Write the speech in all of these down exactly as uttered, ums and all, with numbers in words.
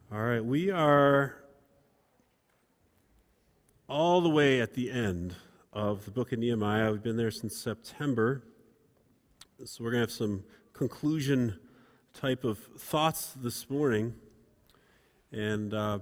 All right, we are all the way at the end of the book of Nehemiah. We've been there since September, so we're going to have some conclusion type of thoughts this morning, and uh,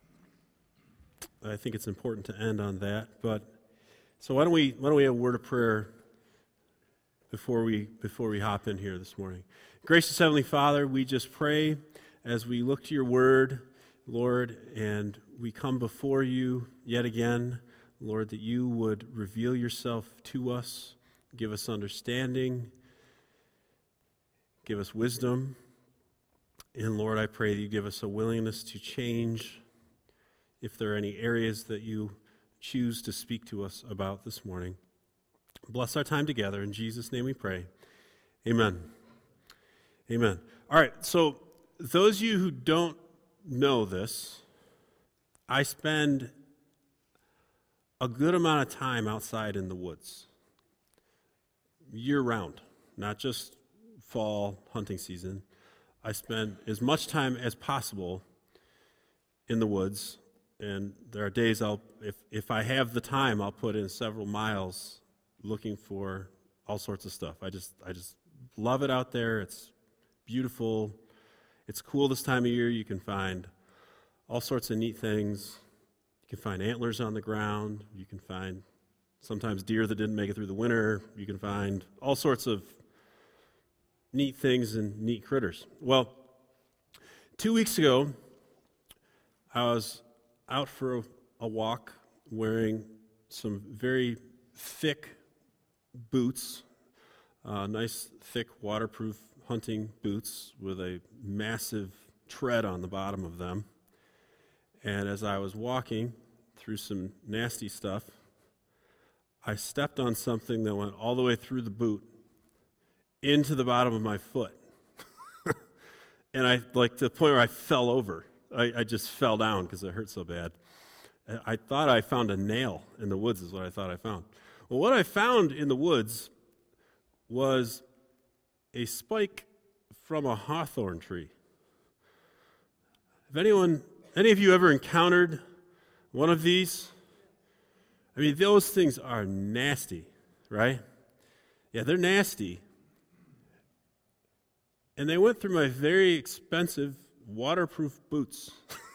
I think it's important to end on that. But so why don't we why don't we have a word of prayer before we before we hop in here this morning? Gracious Heavenly Father, we just pray as we look to your word, Lord, and we come before you yet again, Lord, that you would reveal yourself to us, give us understanding, give us wisdom, and Lord, I pray that you give us a willingness to change if there are any areas that you choose to speak to us about this morning. Bless our time together. In Jesus' name we pray. Amen. Amen. All right, so those of you who don't know this, I spend a good amount of time outside in the woods, year-round, not just fall hunting season. I spend as much time as possible in the woods, and there are days I'll, if, if I have the time, I'll put in several miles looking for all sorts of stuff. I just, I just love it out there. It's beautiful. It's cool this time of year. You can find all sorts of neat things. You can find antlers on the ground. You can find sometimes deer that didn't make it through the winter. You can find all sorts of neat things and neat critters. Well, two weeks ago, I was out for a, a walk wearing some very thick boots, uh, nice, thick, waterproof hunting boots with a massive tread on the bottom of them. And as I was walking through some nasty stuff, I stepped on something that went all the way through the boot into the bottom of my foot. And I, like, to the point where I fell over. I, I just fell down because it hurt so bad. I thought I found a nail in the woods is what I thought I found. Well, what I found in the woods was a spike from a hawthorn tree. Have anyone, any of you ever encountered one of these? I mean, those things are nasty, right? Yeah, they're nasty. And they went through my very expensive waterproof boots.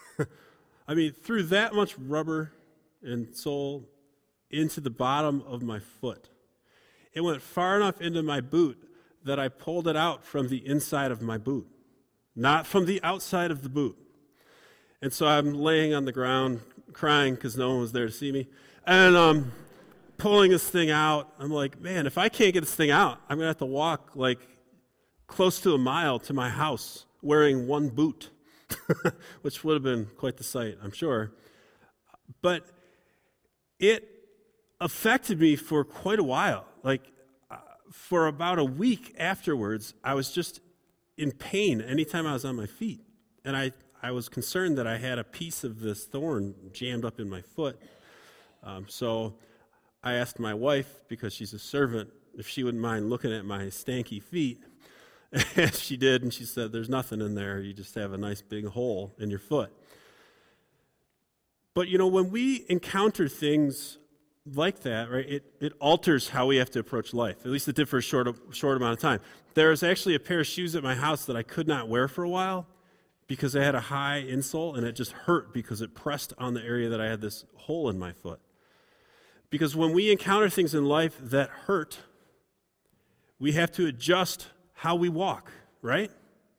I mean, through that much rubber and sole into the bottom of my foot. It went far enough into my boot that I pulled it out from the inside of my boot, not from the outside of the boot. And so I'm laying on the ground crying because no one was there to see me, and um, pulling this thing out. I'm like, man, if I can't get this thing out, I'm going to have to walk like close to a mile to my house wearing one boot, which would have been quite the sight, I'm sure. But it affected me for quite a while. Like, for about a week afterwards, I was just in pain anytime I was on my feet. And I, I was concerned that I had a piece of this thorn jammed up in my foot. Um, so I asked my wife, because she's a servant, if she wouldn't mind looking at my stanky feet. And she did, and she said, there's nothing in there. You just have a nice big hole in your foot. But, you know, when we encounter things like that, right, it, it alters how we have to approach life. At least it did for a short, short amount of time. There was actually a pair of shoes at my house that I could not wear for a while because they had a high insole, and it just hurt because it pressed on the area that I had this hole in my foot. Because when we encounter things in life that hurt, we have to adjust how we walk, right?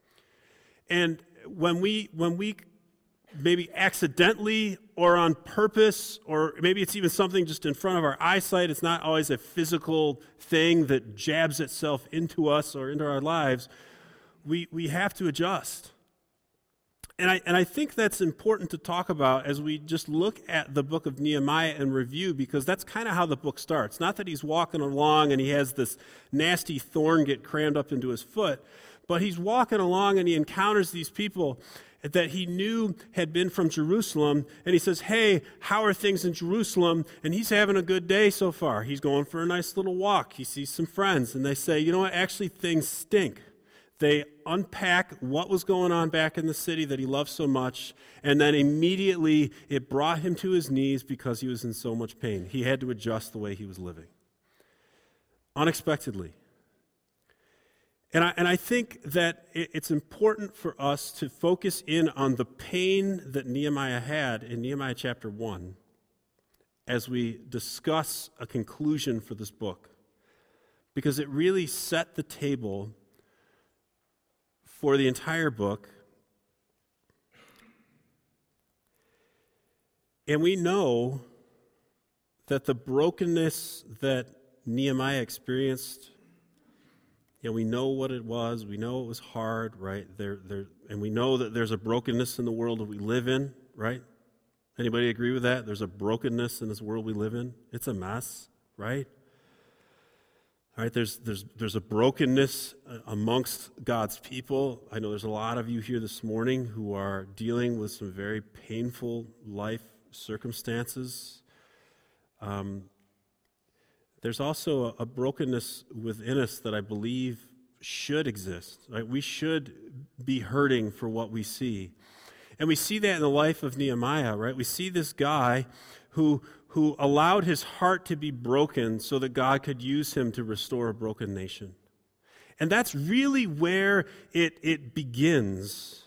And when we when we maybe accidentally or on purpose, or maybe it's even something just in front of our eyesight, it's not always a physical thing that jabs itself into us or into our lives, we we have to adjust. And I and I think that's important to talk about as we just look at the book of Nehemiah and review, because that's kind of how the book starts. Not that he's walking along and he has this nasty thorn get crammed up into his foot, but he's walking along and he encounters these people that he knew had been from Jerusalem, and he says, hey, how are things in Jerusalem? And he's having a good day so far. He's going for a nice little walk. He sees some friends, and they say, you know what, actually things stink. They unpack what was going on back in the city that he loved so much, and then immediately it brought him to his knees because he was in so much pain. He had to adjust the way he was living. Unexpectedly. And I, and I think that it's important for us to focus in on the pain that Nehemiah had in Nehemiah chapter one as we discuss a conclusion for this book, because it really set the table for the entire book. And we know that the brokenness that Nehemiah experienced, you know, we know what it was. We know it was hard, right? There, there, and we know that there's a brokenness in the world that we live in, right? Anybody agree with that? There's a brokenness in this world we live in. It's a mess, right? All right, there's there's there's a brokenness amongst God's people. I know there's a lot of you here this morning who are dealing with some very painful life circumstances. Um, there's also a, a brokenness within us that I believe should exist. Right? We should be hurting for what we see. And we see that in the life of Nehemiah, right? We see this guy who who allowed his heart to be broken so that God could use him to restore a broken nation. And that's really where it, it begins,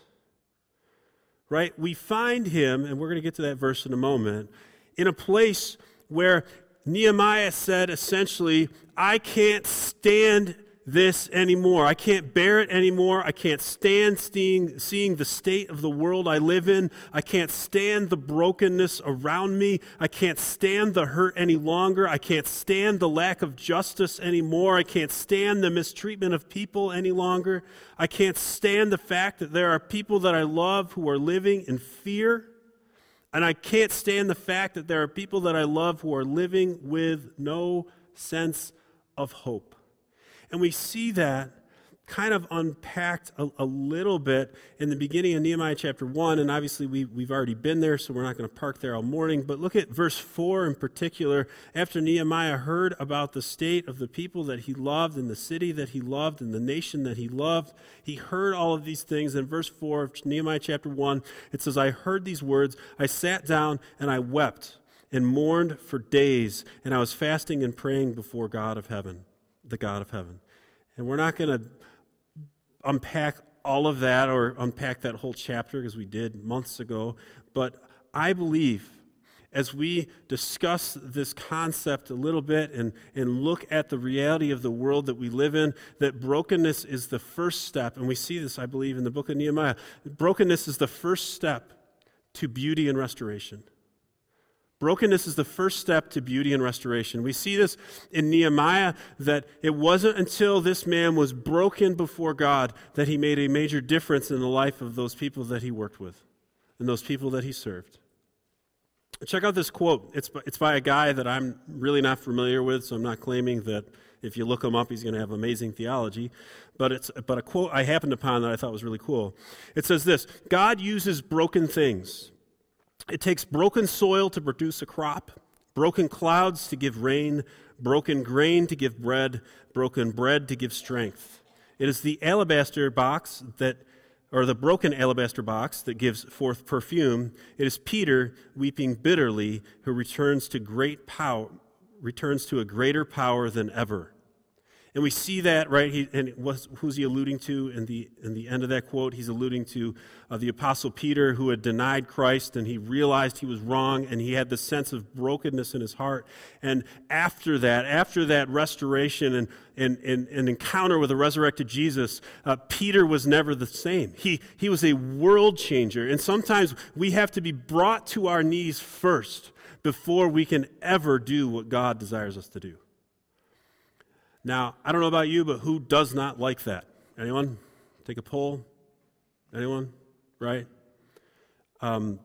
right? We find him, and we're going to get to that verse in a moment, in a place where Nehemiah said essentially, I can't stand this anymore. I can't bear it anymore. I can't stand seeing, seeing the state of the world I live in. I can't stand the brokenness around me. I can't stand the hurt any longer. I can't stand the lack of justice anymore. I can't stand the mistreatment of people any longer. I can't stand the fact that there are people that I love who are living in fear. And I can't stand the fact that there are people that I love who are living with no sense of hope. And we see that kind of unpacked a, a little bit in the beginning of Nehemiah chapter one, and obviously we, we've already been there, so we're not going to park there all morning, but look at verse four in particular. After Nehemiah heard about the state of the people that he loved and the city that he loved and the nation that he loved, he heard all of these things. In verse four of Nehemiah chapter one, it says, I heard these words, I sat down and I wept and mourned for days, and I was fasting and praying before God of heaven. The God of heaven. And we're not going to unpack all of that or unpack that whole chapter because we did months ago, but I believe as we discuss this concept a little bit and, and look at the reality of the world that we live in, that brokenness is the first step, and we see this, I believe, in the book of Nehemiah. Brokenness is the first step to beauty and restoration. Brokenness is the first step to beauty and restoration. We see this in Nehemiah, that it wasn't until this man was broken before God that he made a major difference in the life of those people that he worked with and those people that he served. Check out this quote. It's, it's by a guy that I'm really not familiar with, so I'm not claiming that if you look him up, he's going to have amazing theology. But it's but a quote I happened upon that I thought was really cool. It says this, God uses broken things. It takes broken soil to produce a crop, broken clouds to give rain, broken grain to give bread, broken bread to give strength. It is the alabaster box that, or the broken alabaster box that gives forth perfume. It is Peter weeping bitterly who returns to great power, returns to a greater power than ever. And we see that, right? He, and what's, who's he alluding to in the in the end of that quote? He's alluding to uh, the Apostle Peter, who had denied Christ, and he realized he was wrong, and he had the sense of brokenness in his heart. And after that, after that restoration and and, and, and encounter with the resurrected Jesus, uh, Peter was never the same. He he was a world changer. And sometimes we have to be brought to our knees first before we can ever do what God desires us to do. Now, I don't know about you, but who does not like that? Anyone? Take a poll. Anyone? Right? Um,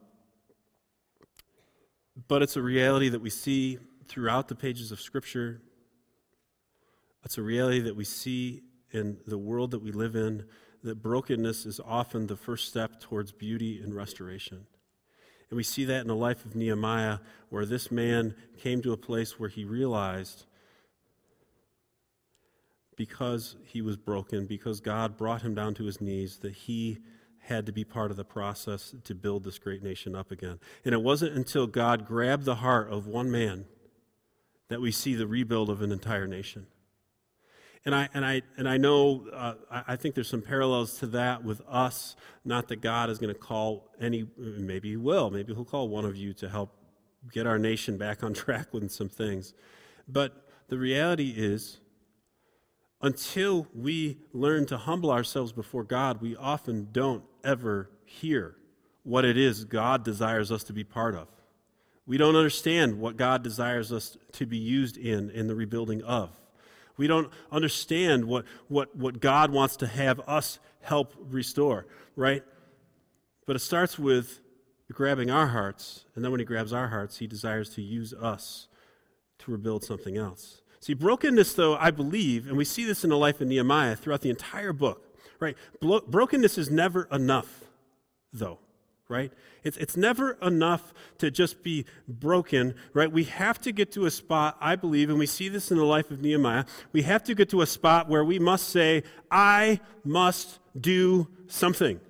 but it's a reality that we see throughout the pages of Scripture. It's a reality that we see in the world that we live in, that brokenness is often the first step towards beauty and restoration. And we see that in the life of Nehemiah, where this man came to a place where he realized, because he was broken, because God brought him down to his knees, that he had to be part of the process to build this great nation up again. And it wasn't until God grabbed the heart of one man that we see the rebuild of an entire nation. And I and I and I know uh, I think there's some parallels to that with us. Not that God is going to call any, maybe he will, maybe he'll call one of you to help get our nation back on track with some things. But the reality is, until we learn to humble ourselves before God, we often don't ever hear what it is God desires us to be part of. We don't understand what God desires us to be used in, in the rebuilding of. We don't understand what, what, what God wants to have us help restore, right? But it starts with grabbing our hearts, and then when he grabs our hearts, he desires to use us to rebuild something else. See, brokenness, though, I believe, and we see this in the life of Nehemiah throughout the entire book, right? Blo- brokenness is never enough, though, right? It's, it's never enough to just be broken, right? We have to get to a spot, I believe, and we see this in the life of Nehemiah, we have to get to a spot where we must say, I must do something.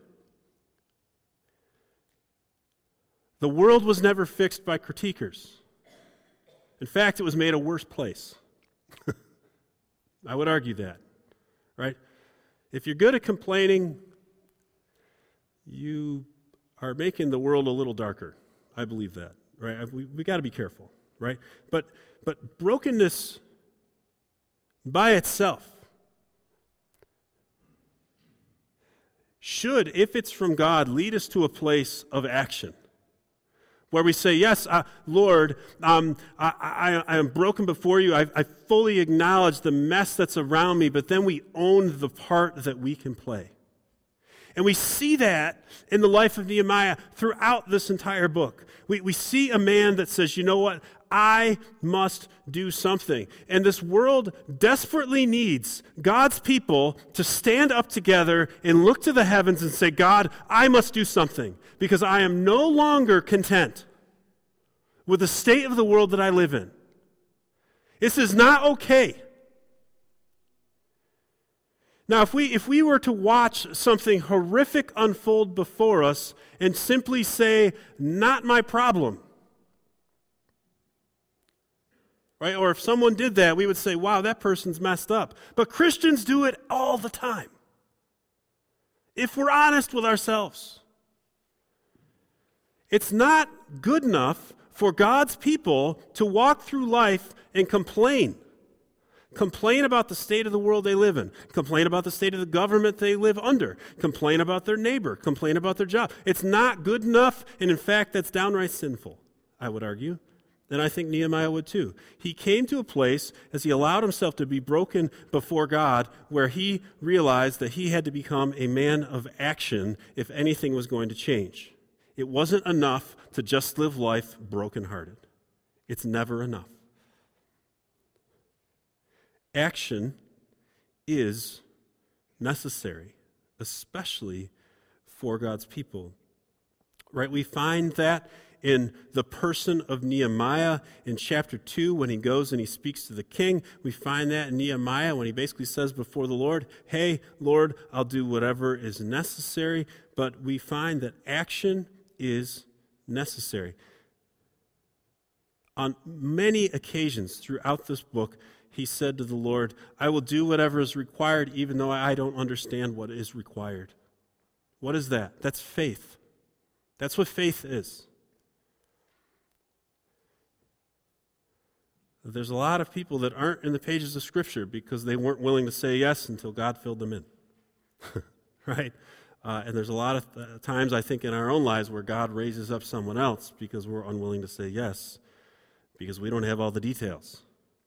The world was never fixed by critiquers. In fact, it was made a worse place. I would argue that, right? If you're good at complaining, you are making the world a little darker. I believe that, right? We we got to be careful, right? But but brokenness by itself should, if it's from God, lead us to a place of action, where we say, yes, uh, Lord, um, I, I, I am broken before you. I, I fully acknowledge the mess that's around me, but then we own the part that we can play. And we see that in the life of Nehemiah throughout this entire book. We, we see a man that says, you know what, I must do something. And this world desperately needs God's people to stand up together and look to the heavens and say, God, I must do something, because I am no longer content with the state of the world that I live in. This is not okay. Now, if we if we were to watch something horrific unfold before us and simply say, not my problem, right? Or if someone did that, we would say, wow, that person's messed up. But Christians do it all the time. If we're honest with ourselves, it's not good enough for God's people to walk through life and complain. Complain about the state of the world they live in. Complain about the state of the government they live under. Complain about their neighbor. Complain about their job. It's not good enough, and in fact, that's downright sinful, I would argue. And I think Nehemiah would too. He came to a place, as he allowed himself to be broken before God, where he realized that he had to become a man of action if anything was going to change. It wasn't enough to just live life brokenhearted. It's never enough. Action is necessary, especially for God's people. Right? We find that in the person of Nehemiah in chapter two when he goes and he speaks to the king. We find that in Nehemiah when he basically says before the Lord, hey, Lord, I'll do whatever is necessary. But we find that action is necessary. On many occasions throughout this book, he said to the Lord, I will do whatever is required even though I don't understand what is required. What is that? That's faith. That's what faith is. There's a lot of people that aren't in the pages of Scripture because they weren't willing to say yes until God filled them in. Right? Uh, and there's a lot of uh, times, I think, in our own lives where God raises up someone else because we're unwilling to say yes, because we don't have all the details.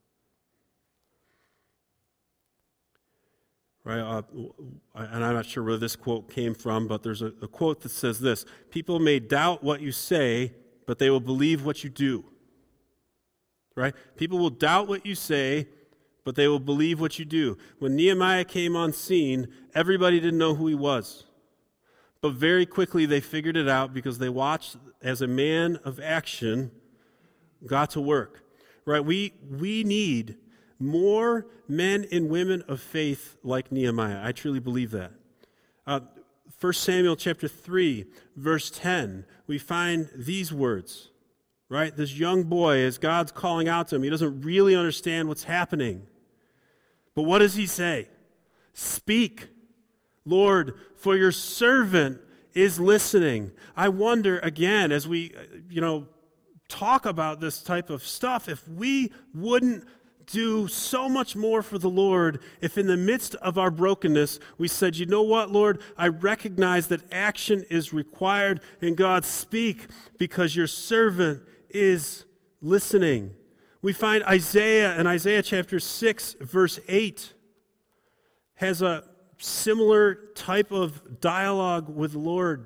Right? Uh, and I'm not sure where this quote came from, but there's a, a quote that says this: people may doubt what you say, but they will believe what you do. Right? People will doubt what you say, but they will believe what you do. When Nehemiah came on scene, everybody didn't know who he was. But very quickly they figured it out because they watched as a man of action got to work. Right? We we need more men and women of faith like Nehemiah. I truly believe that. Uh, First Samuel chapter three, verse ten, we find these words, right? This young boy, as God's calling out to him, he doesn't really understand what's happening. But what does he say? Speak, Lord, for your servant is listening. I wonder, again, as we, you know, talk about this type of stuff, if we wouldn't do so much more for the Lord if in the midst of our brokenness we said, you know what, Lord, I recognize that action is required, and God, speak, because your servant is listening. We find Isaiah in Isaiah chapter six, verse eight, has a similar type of dialogue with the Lord.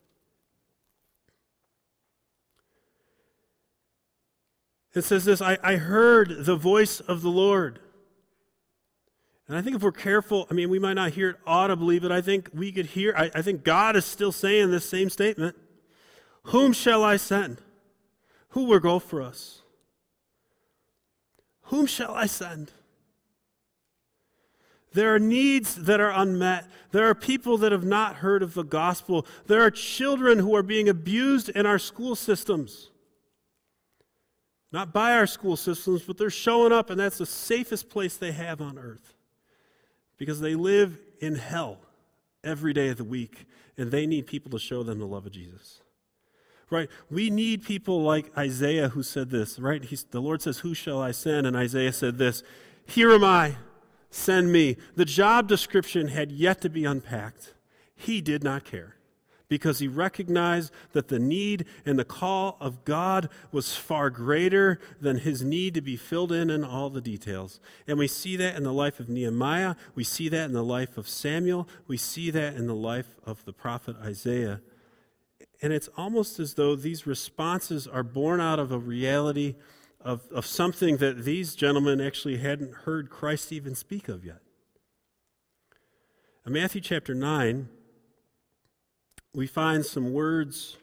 It says this, I, I heard the voice of the Lord. And I think if we're careful, I mean, we might not hear it audibly, but I think we could hear, I, I think God is still saying this same statement. Whom shall I send? Who will go for us? Whom shall I send? There are needs that are unmet. There are people that have not heard of the gospel. There are children who are being abused in our school systems. Not by our school systems, but they're showing up, and that's the safest place they have on earth. Because they live in hell every day of the week, and they need people to show them the love of Jesus. Right? We need people like Isaiah who said this, right? He's, the Lord says, who shall I send? And Isaiah said this, here am I, send me. The job description had yet to be unpacked. He did not care, because he recognized that the need and the call of God was far greater than his need to be filled in in all the details. And we see that in the life of Nehemiah. We see that in the life of Samuel. We see that in the life of the prophet Isaiah. And it's almost as though these responses are born out of a reality of, of something that these gentlemen actually hadn't heard Christ even speak of yet. In Matthew chapter nine, we find some words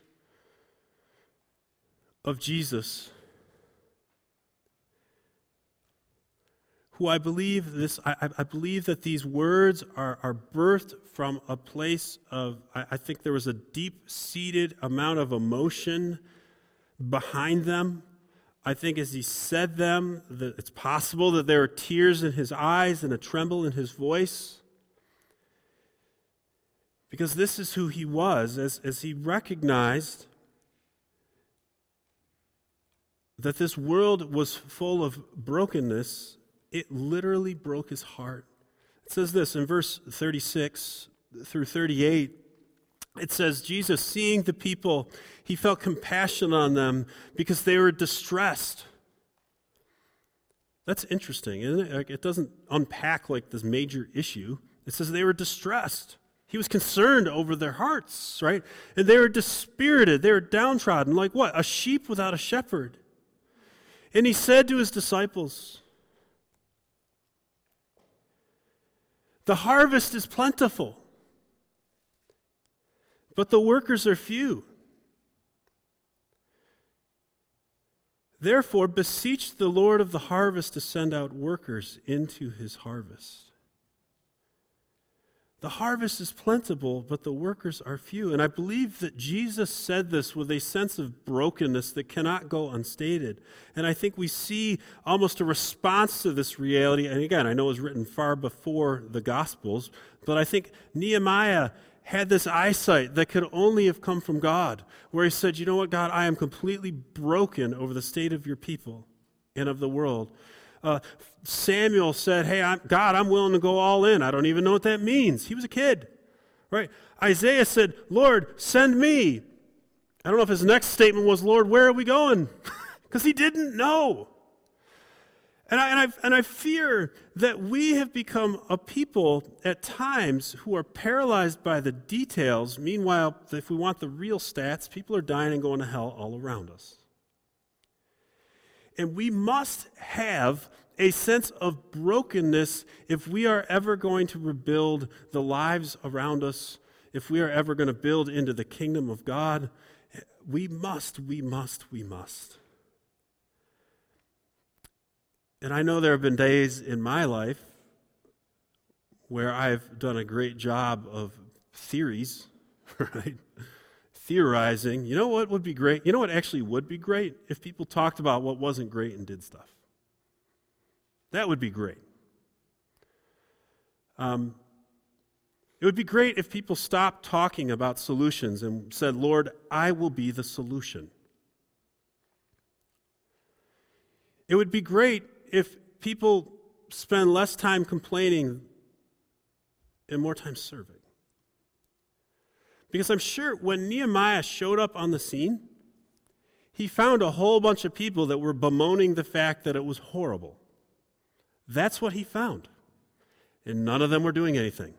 of Jesus, who I believe this. I, I believe that these words are, are birthed from a place of. I, I think there was a deep-seated amount of emotion behind them. I think as he said them, that it's possible that there are tears in his eyes and a tremble in his voice. Because this is who he was, as, as he recognized that this world was full of brokenness. It literally broke his heart. It says this in verse thirty-six through thirty-eight. It says, Jesus, seeing the people, he felt compassion on them because they were distressed. That's interesting, isn't it? Like, it doesn't unpack like this major issue. It says they were distressed. He was concerned over their hearts, right? And they were dispirited. They were downtrodden, like what? A sheep without a shepherd. And he said to his disciples, the harvest is plentiful, but the workers are few. Therefore, beseech the Lord of the harvest to send out workers into his harvest. The harvest is plentiful, but the workers are few. And I believe that Jesus said this with a sense of brokenness that cannot go unstated. And I think we see almost a response to this reality. And again, I know it was written far before the Gospels, but I think Nehemiah had this eyesight that could only have come from God, where he said, you know what, God, I am completely broken over the state of your people and of the world. Uh, Samuel said, hey, I'm, God, I'm willing to go all in. I don't even know what that means. He was a kid, right? Isaiah said, Lord, send me. I don't know if his next statement was, Lord, where are we going? Because he didn't know. And I, and, I, and I fear that we have become a people at times who are paralyzed by the details. Meanwhile, if we want the real stats, people are dying and going to hell all around us. And we must have a sense of brokenness if we are ever going to rebuild the lives around us, if we are ever going to build into the kingdom of God. We must, we must, we must. And I know there have been days in my life where I've done a great job of theories, right? Theorizing. You know what would be great? You know what actually would be great? If people talked about what wasn't great and did stuff. That would be great. Um, it would be great if people stopped talking about solutions and said, Lord, I will be the solution. It would be great if people spend less time complaining and more time serving. Because I'm sure when Nehemiah showed up on the scene, he found a whole bunch of people that were bemoaning the fact that it was horrible. That's what he found. And none of them were doing anything.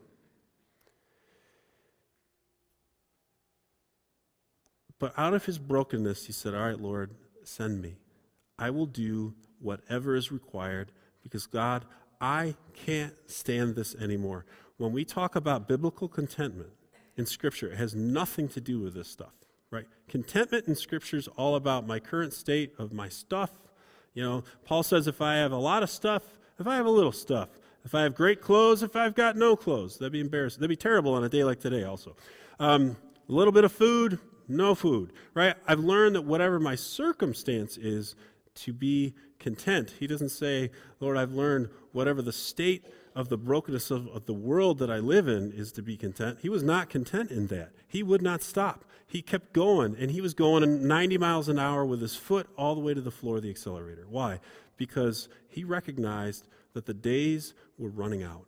But out of his brokenness, he said, all right, Lord, send me. I will do whatever is required because, God, I can't stand this anymore. When we talk about biblical contentment in Scripture, it has nothing to do with this stuff, right? Contentment in Scripture is all about my current state of my stuff. You know, Paul says if I have a lot of stuff, if I have a little stuff, if I have great clothes, if I've got no clothes, that'd be embarrassing. That'd be terrible on a day like today also. Um, a little bit of food, no food, right? I've learned that whatever my circumstance is, to be content. He doesn't say, Lord, I've learned whatever the state of the brokenness of, of the world that I live in is to be content. He was not content in that. He would not stop. He kept going, and he was going ninety miles an hour with his foot all the way to the floor of the accelerator. Why? Because he recognized that the days were running out.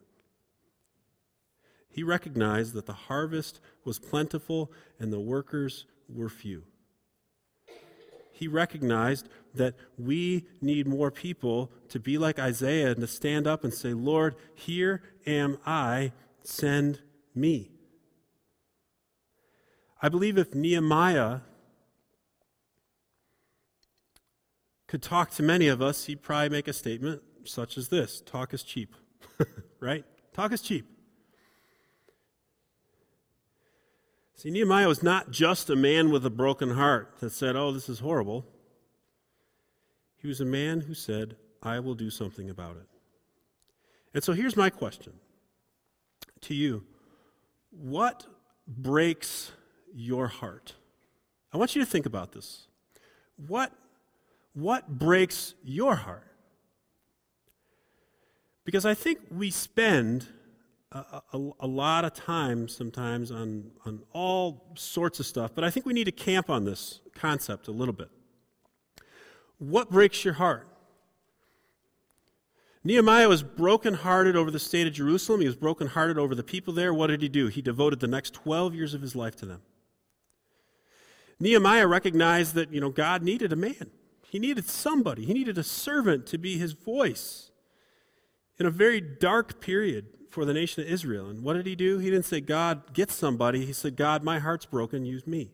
He recognized that the harvest was plentiful and the workers were few. He recognized that we need more people to be like Isaiah and to stand up and say, Lord, here am I, send me. I believe if Nehemiah could talk to many of us, he'd probably make a statement such as this: talk is cheap, right? Talk is cheap. See, Nehemiah was not just a man with a broken heart that said, oh, this is horrible. He was a man who said, I will do something about it. And so here's my question to you. What breaks your heart? I want you to think about this. What, what breaks your heart? Because I think we spend A, a, a lot of time sometimes on, on all sorts of stuff, but I think we need to camp on this concept a little bit. What breaks your heart? Nehemiah was brokenhearted over the state of Jerusalem. He was brokenhearted over the people there. What did he do? He devoted the next twelve years of his life to them. Nehemiah recognized that, you know, God needed a man. He needed somebody. He needed a servant to be his voice in a very dark period for the nation of Israel. And what did he do? He didn't say, God, get somebody. He said, God, my heart's broken, use me.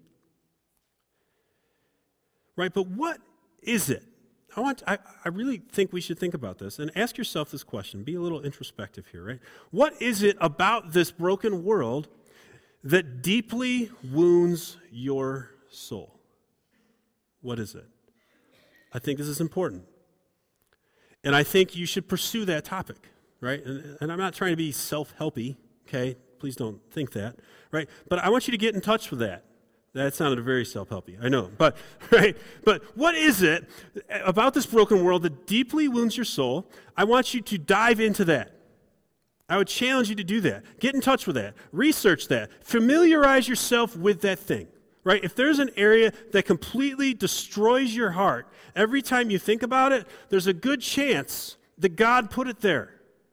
Right, but what is it? I want. I, I really think we should think about this and ask yourself this question. Be a little introspective here, right? What is it about this broken world that deeply wounds your soul? What is it? I think this is important. And I think you should pursue that topic. Right? And, and I'm not trying to be self-helpy, okay? Please don't think that, right? But I want you to get in touch with that. That sounded very self-helpy, I know. But, right? But what is it about this broken world that deeply wounds your soul? I want you to dive into that. I would challenge you to do that. Get in touch with that. Research that. Familiarize yourself with that thing, right? If there's an area that completely destroys your heart, every time you think about it, there's a good chance that God put it there.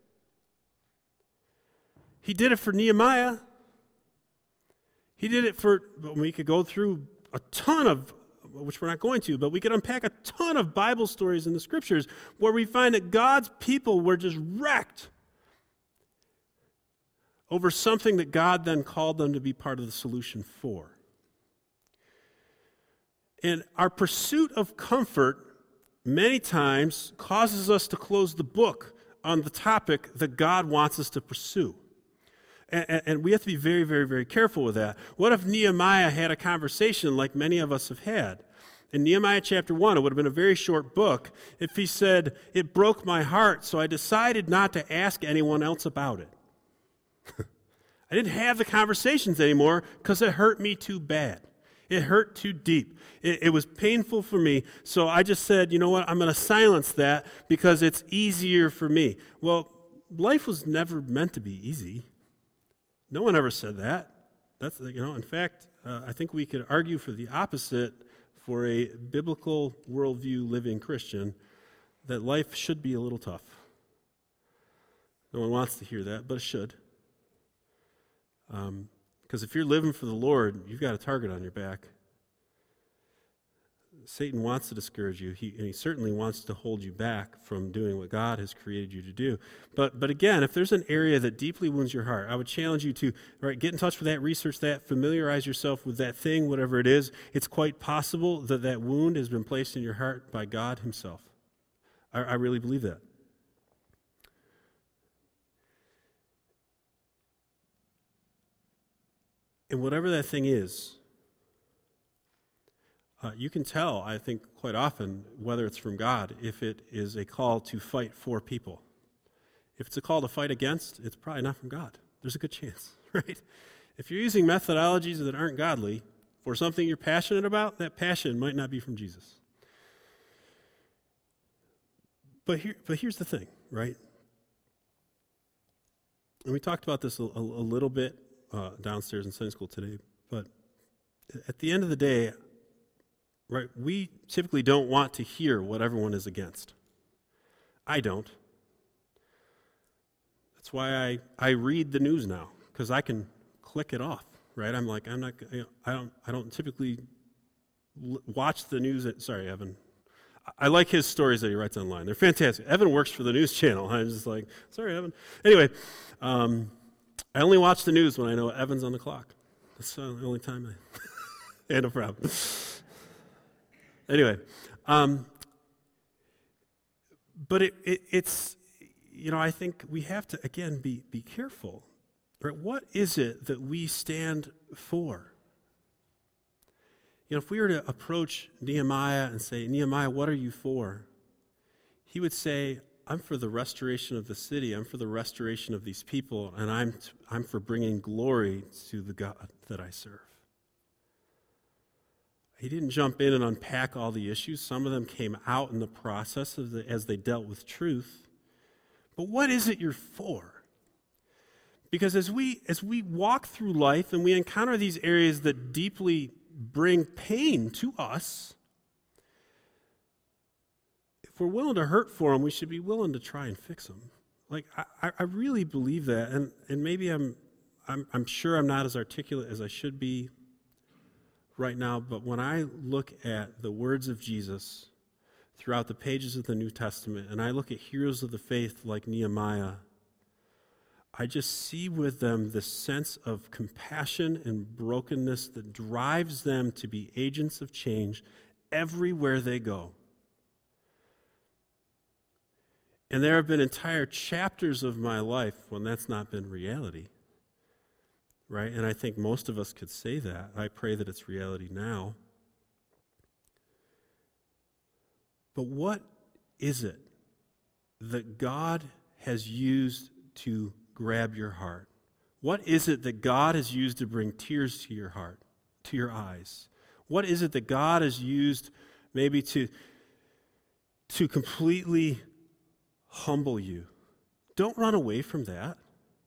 He did it for Nehemiah. He did it for, we could go through a ton of, which we're not going to, but we could unpack a ton of Bible stories in the Scriptures where we find that God's people were just wrecked over something that God then called them to be part of the solution for. And our pursuit of comfort many times causes us to close the book on the topic that God wants us to pursue. And, and we have to be very, very, very careful with that. What if Nehemiah had a conversation like many of us have had? In Nehemiah chapter one, it would have been a very short book if he said, "It broke my heart, so I decided not to ask anyone else about it." I didn't have the conversations anymore because it hurt me too bad. It hurt too deep. It, it was painful for me, so I just said, you know what, I'm going to silence that because it's easier for me. Well, life was never meant to be easy. No one ever said that. That's, you know, in fact, uh, I think we could argue for the opposite for a biblical worldview living Christian, that life should be a little tough. No one wants to hear that, but it should. Um, because if you're living for the Lord, you've got a target on your back. Satan wants to discourage you, he, and he certainly wants to hold you back from doing what God has created you to do. But but again, if there's an area that deeply wounds your heart, I would challenge you to all right, get in touch with that, research that, familiarize yourself with that thing, whatever it is. It's quite possible that that wound has been placed in your heart by God himself. I, I really believe that. And whatever that thing is, Uh, you can tell, I think, quite often, whether it's from God, if it is a call to fight for people. If it's a call to fight against, it's probably not from God. There's a good chance, right? If you're using methodologies that aren't godly for something you're passionate about, that passion might not be from Jesus. But here, but here's the thing, right? And we talked about this a, a, a little bit uh, downstairs in Sunday school today, but at the end of the day, right, we typically don't want to hear what everyone is against. I don't. That's why I, I read the news now, because I can click it off, right? I'm like, I'm not, you know, I don't, I don't typically l- watch the news. At, sorry, Evan. I, I like his stories that he writes online. They're fantastic. Evan works for the news channel. I'm just like, sorry, Evan. Anyway, um, I only watch the news when I know Evan's on the clock. That's uh, the only time I, yeah, no problem. Anyway, um, but it, it, it's, you know, I think we have to, again, be, be careful. Right? What is it that we stand for? You know, if we were to approach Nehemiah and say, Nehemiah, what are you for? He would say, I'm for the restoration of the city. I'm for the restoration of these people, and I'm, t- I'm for bringing glory to the God that I serve. He didn't jump in and unpack all the issues. Some of them came out in the process of the, as they dealt with truth. But what is it you're for? Because as we as we walk through life and we encounter these areas that deeply bring pain to us, if we're willing to hurt for them, we should be willing to try and fix them. Like I, I really believe that, and and maybe I'm I'm I'm sure I'm not as articulate as I should be right now, but when I look at the words of Jesus throughout the pages of the New Testament, and I look at heroes of the faith like Nehemiah, I just see with them this sense of compassion and brokenness that drives them to be agents of change everywhere they go. And there have been entire chapters of my life when that's not been reality. Right? And I think most of us could say that. I pray that it's reality now. But what is it that God has used to grab your heart? What is it that God has used to bring tears to your heart, to your eyes? What is it that God has used maybe to, to completely humble you? Don't run away from that.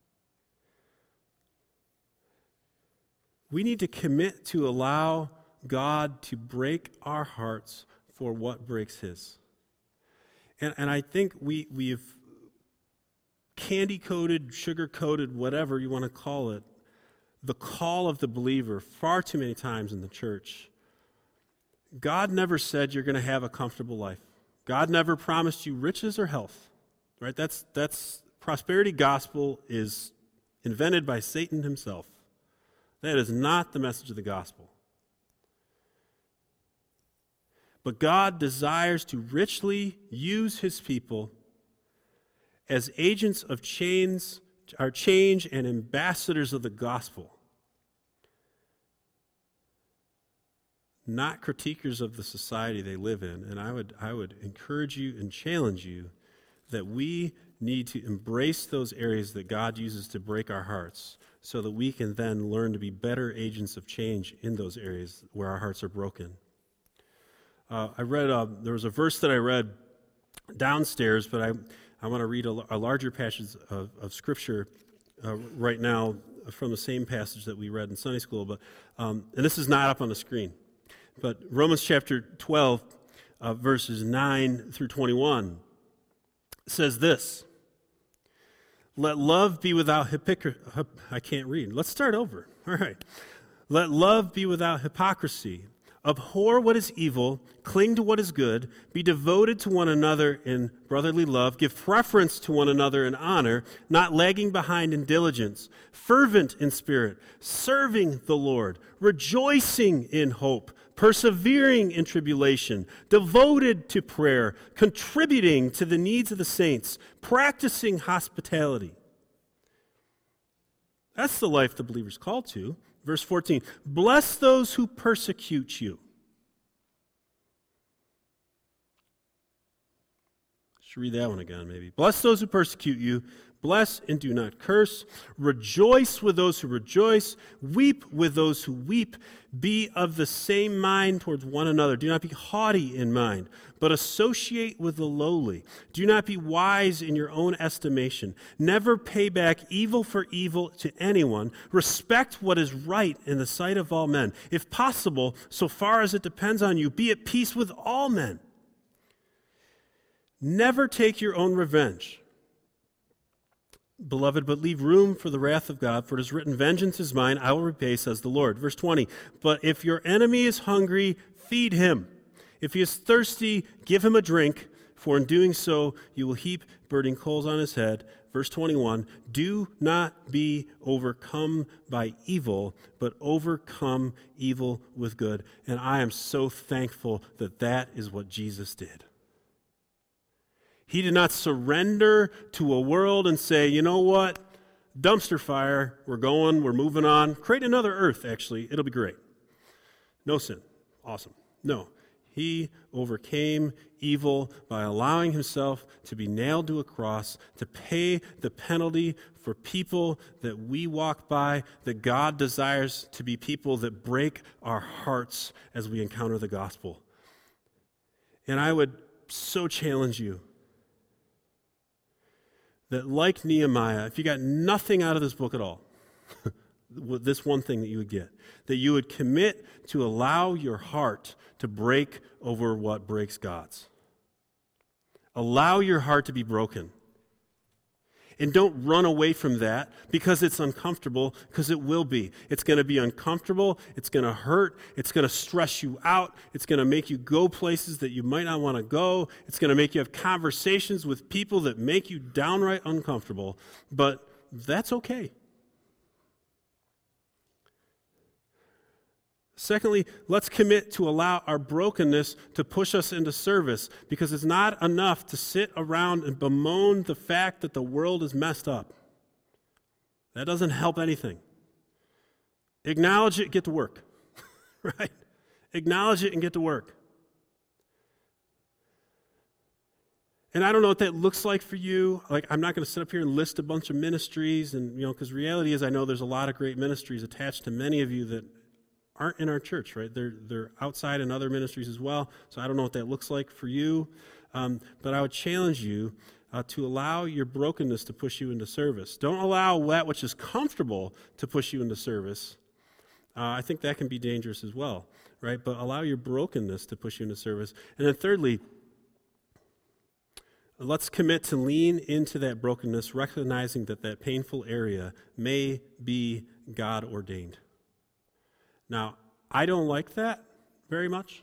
We need to commit to allow God to break our hearts for what breaks his. And, and I think we, we've candy-coated, sugar-coated, whatever you want to call it, the call of the believer far too many times in the church. God never said you're going to have a comfortable life. God never promised you riches or health. Right? That's, that's prosperity gospel is invented by Satan himself. That is not the message of the gospel. But God desires to richly use his people as agents of change, our change and ambassadors of the gospel. not critiquers of the society they live in. And I would, I would encourage you and challenge you that we need to embrace those areas that God uses to break our hearts so that we can then learn to be better agents of change in those areas where our hearts are broken. Uh, I read, uh, there was a verse that I read downstairs, but I, I want to read a, a larger passage of, of Scripture uh, right now from the same passage that we read in Sunday school. But um, and this is not up on the screen. But Romans chapter twelve, uh, verses nine through twenty-one says this: let love be without hypocrisy. I can't read. Let's start over. All right. Let love be without hypocrisy. Abhor what is evil, cling to what is good, be devoted to one another in brotherly love, give preference to one another in honor, not lagging behind in diligence, fervent in spirit, serving the Lord, rejoicing in hope, persevering in tribulation, devoted to prayer, contributing to the needs of the saints, practicing hospitality. That's the life the believer's called to. Verse fourteen, bless those who persecute you. Should read that one again, maybe. Bless those who persecute you. Bless and do not curse. Rejoice with those who rejoice. Weep with those who weep. Be of the same mind towards one another. Do not be haughty in mind, but associate with the lowly. Do not be wise in your own estimation. Never pay back evil for evil to anyone. Respect what is right in the sight of all men. If possible, so far as it depends on you, be at peace with all men. Never take your own revenge, beloved, but leave room for the wrath of God, for it is written, vengeance is mine, I will repay, says the Lord. Verse twenty, but if your enemy is hungry, feed him. If he is thirsty, give him a drink, for in doing so you will heap burning coals on his head. Verse twenty-one, do not be overcome by evil, but overcome evil with good. And I am so thankful that that is what Jesus did. He did not surrender to a world and say, you know what, dumpster fire, we're going, we're moving on. Create another earth, actually, it'll be great. No sin. Awesome. No. He overcame evil by allowing himself to be nailed to a cross, to pay the penalty for people that we walk by, that God desires to be people that break our hearts as we encounter the gospel. And I would so challenge you that, like Nehemiah, if you got nothing out of this book at all, this one thing that you would get, that you would commit to allow your heart to break over what breaks God's. Allow your heart to be broken. And don't run away from that because it's uncomfortable, because it will be. It's going to be uncomfortable. It's going to hurt. It's going to stress you out. It's going to make you go places that you might not want to go. It's going to make you have conversations with people that make you downright uncomfortable. But that's okay. Secondly, let's commit to allow our brokenness to push us into service, because it's not enough to sit around and bemoan the fact that the world is messed up. That doesn't help anything. Acknowledge it, get to work. Right? Acknowledge it and get to work. And I don't know what that looks like for you. Like, I'm not going to sit up here and list a bunch of ministries, and you know, because reality is I know there's a lot of great ministries attached to many of you that aren't in our church, right? They're they're outside in other ministries as well. So I don't know what that looks like for you. Um, but I would challenge you uh, to allow your brokenness to push you into service. Don't allow that which is comfortable to push you into service. Uh, I think that can be dangerous as well, right? But allow your brokenness to push you into service. And then thirdly, let's commit to lean into that brokenness, recognizing that that painful area may be God ordained. Now, I don't like that very much.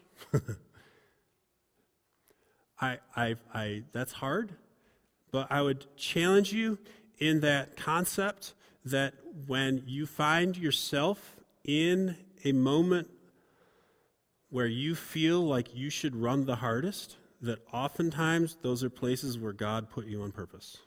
I, I, I, that's hard, but I would challenge you in that concept that when you find yourself in a moment where you feel like you should run the hardest, that oftentimes those are places where God put you on purpose.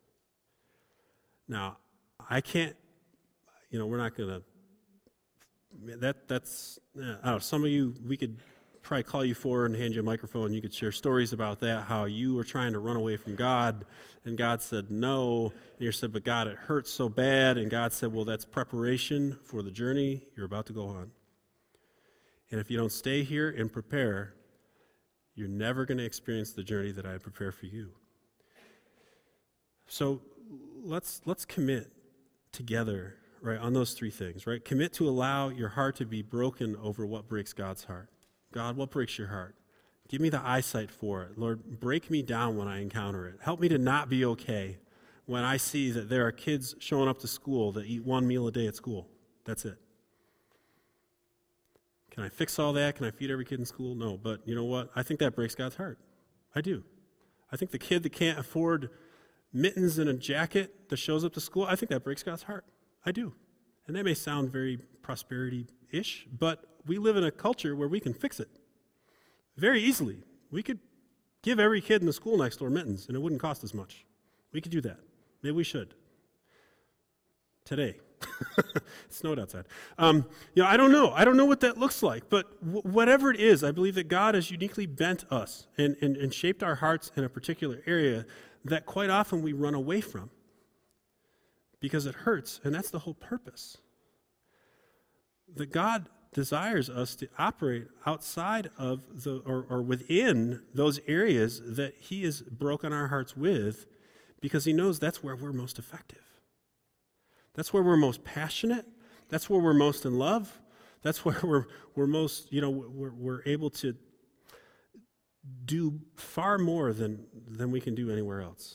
Now, I can't, you know, we're not going to that that's, I don't know, some of you, we could probably call you forward and hand you a microphone, and you could share stories about that, how you were trying to run away from God, and God said no, and you said, but God, it hurts so bad, and God said, well, that's preparation for the journey you're about to go on. And if you don't stay here and prepare, you're never going to experience the journey that I prepare for you. So let's let's commit together, right, on those three things, right? Commit to allow your heart to be broken over what breaks God's heart. God, what breaks your heart? Give me the eyesight for it. Lord, break me down when I encounter it. Help me to not be okay when I see that there are kids showing up to school that eat one meal a day at school. That's it. Can I fix all that? Can I feed every kid in school? No, but you know what? I think that breaks God's heart. I do. I think the kid that can't afford mittens and a jacket that shows up to school, I think that breaks God's heart. I do. And that may sound very prosperity-ish, but we live in a culture where we can fix it very easily. We could give every kid in the school next door mittens, and it wouldn't cost as much. We could do that. Maybe we should. Today. It snowed outside. Um, you know, I don't know. I don't know what that looks like, but w- whatever it is, I believe that God has uniquely bent us and, and, and shaped our hearts in a particular area that quite often we run away from because it hurts, and that's the whole purpose. That God desires us to operate outside of the or, or within those areas that he has broken our hearts with, because he knows that's where we're most effective. That's where we're most passionate. That's where we're most in love. That's where we're we're most, you know, we're, we're able to do far more than, than we can do anywhere else.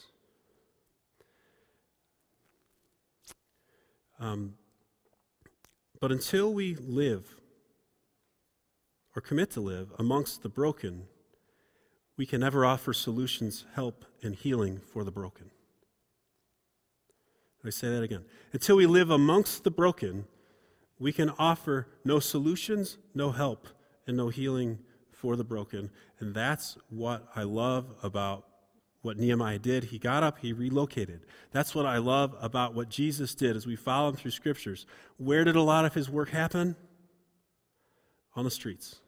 Um, but until we live or commit to live amongst the broken, we can never offer solutions, help, and healing for the broken. Let me say that again. Until we live amongst the broken, we can offer no solutions, no help, and no healing for the broken. And that's what I love about what Nehemiah did. He got up, he relocated. That's what I love about what Jesus did as we follow him through scriptures. Where did a lot of his work happen? On the streets.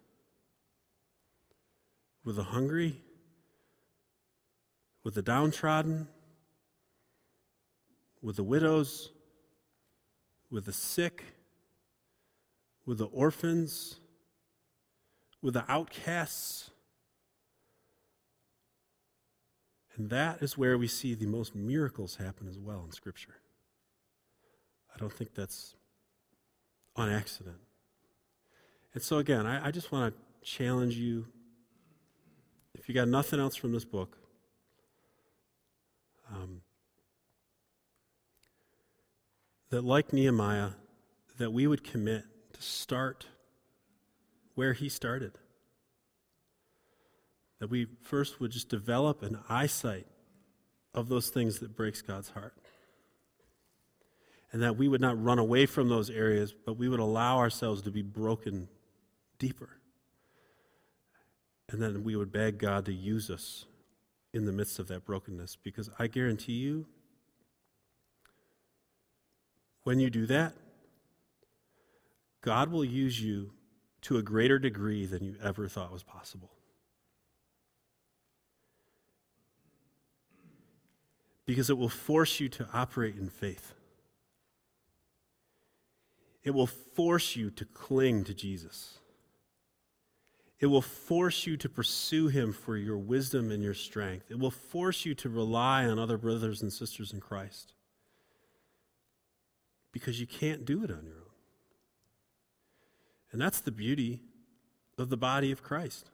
With the hungry, with the downtrodden, with the widows, with the sick, with the orphans, with the outcasts. And that is where we see the most miracles happen as well in Scripture. I don't think that's on accident. And so again, I, I just want to challenge you, if you got nothing else from this book, um, that like Nehemiah, that we would commit to start where he started. That we first would just develop an eyesight of those things that breaks God's heart. And that we would not run away from those areas, but we would allow ourselves to be broken deeper. And then we would beg God to use us in the midst of that brokenness. Because I guarantee you, when you do that, God will use you to a greater degree than you ever thought was possible. Because it will force you to operate in faith. It will force you to cling to Jesus. It will force you to pursue him for your wisdom and your strength. It will force you to rely on other brothers and sisters in Christ. Because you can't do it on your own. And that's the beauty of the body of Christ.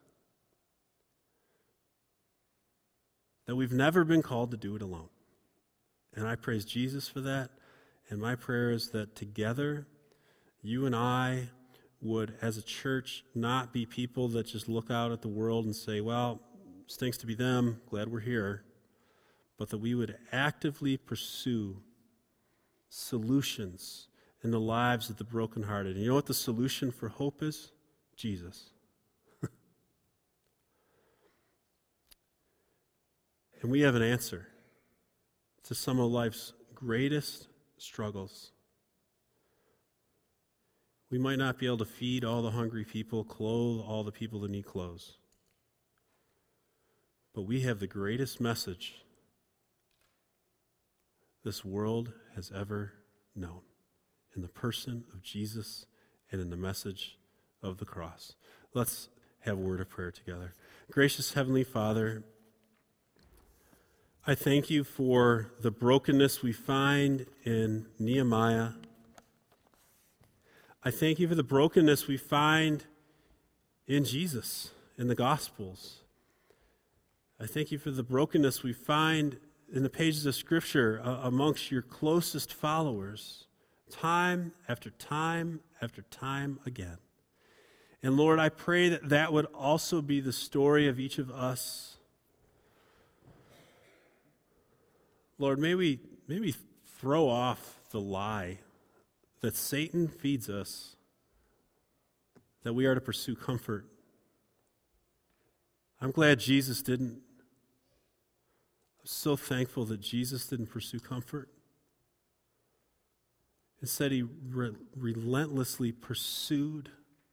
That we've never been called to do it alone. And I praise Jesus for that. And my prayer is that together, you and I would, as a church, not be people that just look out at the world and say, well, stinks to be them, glad we're here. But that we would actively pursue solutions in the lives of the brokenhearted. And you know what the solution for hope is? Jesus. And we have an answer to some of life's greatest struggles. We might not be able to feed all the hungry people, clothe all the people that need clothes. But we have the greatest message this world has ever known, in the person of Jesus and in the message of the cross. Let's have a word of prayer together. Gracious Heavenly Father, I thank you for the brokenness we find in Nehemiah. I thank you for the brokenness we find in Jesus, in the Gospels. I thank you for the brokenness we find in the pages of Scripture uh, amongst your closest followers, time after time after time again. And Lord, I pray that that would also be the story of each of us. Lord, may we, may we throw off the lie that Satan feeds us, that we are to pursue comfort. I'm glad Jesus didn't. I'm so thankful that Jesus didn't pursue comfort. Instead, he re- relentlessly pursued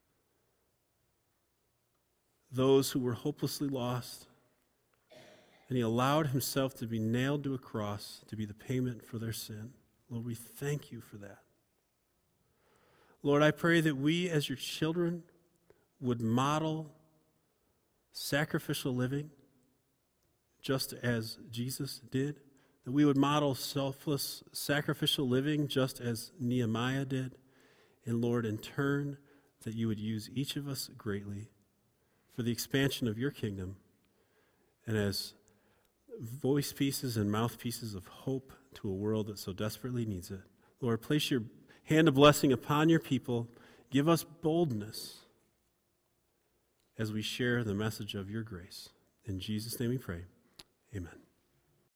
those who were hopelessly lost, and he allowed himself to be nailed to a cross to be the payment for their sin. Lord, we thank you for that. Lord, I pray that we as your children would model sacrificial living just as Jesus did, that we would model selfless sacrificial living just as Nehemiah did, and Lord, in turn, that you would use each of us greatly for the expansion of your kingdom and as voice pieces and mouthpieces of hope to a world that so desperately needs it. Lord, place your hand of blessing upon your people. Give us boldness as we share the message of your grace. In Jesus' name we pray. Amen.